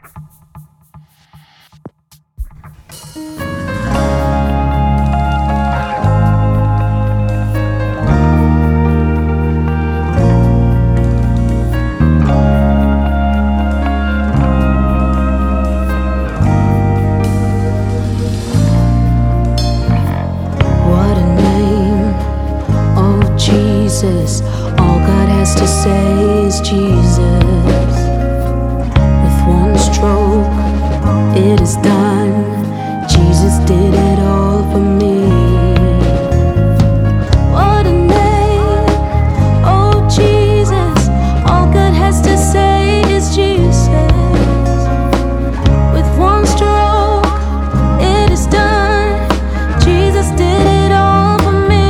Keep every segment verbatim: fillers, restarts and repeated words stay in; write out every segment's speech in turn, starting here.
All God has to say is Jesus. With one stroke, it is done. Jesus did it all for me. What a name, oh Jesus. All God has to say is Jesus. With one stroke, it is done. Jesus did it all for me.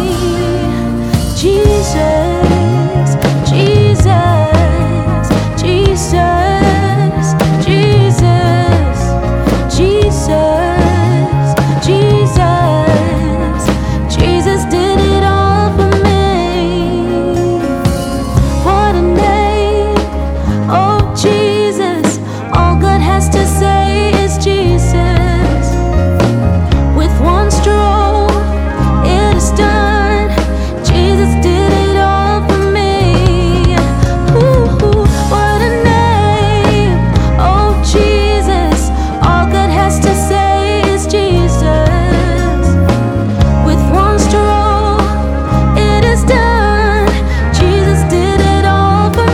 Jesus, Jesus, Jesus, Jesus, Jesus, Jesus, Jesus did it all for me. What a name, oh Jesus. All God has to say is Jesus. With one stroke, it is done. Jesus did it all for me. Ooh, what a name, oh Jesus. All God has to say is Jesus. With one stroke, it is done. Jesus did it all for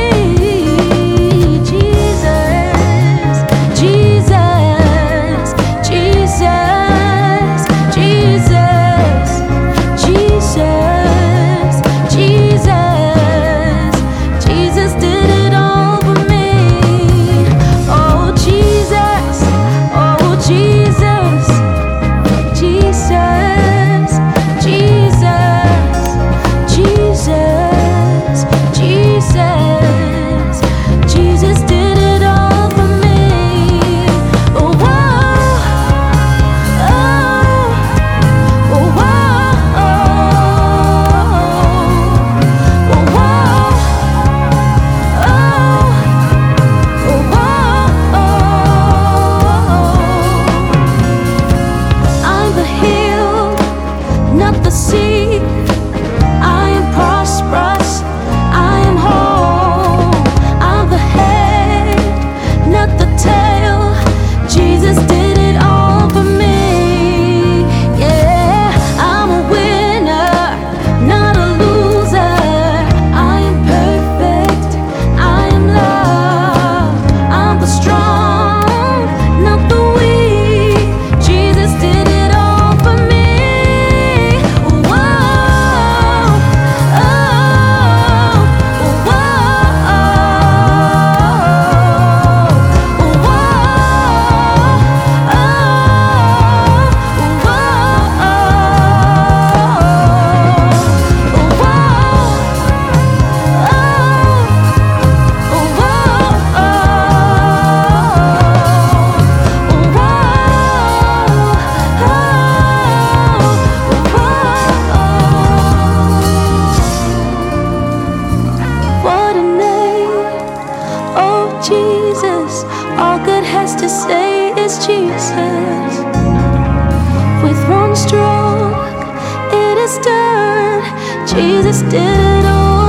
me. Jesus, Jesus, Jesus, Jesus, Jesus, Jesus, Jesus did it all for me. Oh Jesus, oh Jesus, Jesus, Jesus, Jesus, Jesus, Jesus did it all for me. Oh, whoa, oh, oh, whoa, oh, whoa, I'm the hill, not the sea. I am prosperous, I am whole. I'm the head, not the tail. Jesus did it all for me. Yeah, I'm a winner, not a loser. I am perfect, I am love. I'm the strong, not the weak. Jesus did it all for me. Whoa, oh, whoa, what a name, oh Jesus. All God has to say is Jesus. With one stroke, it is done. Jesus did it all.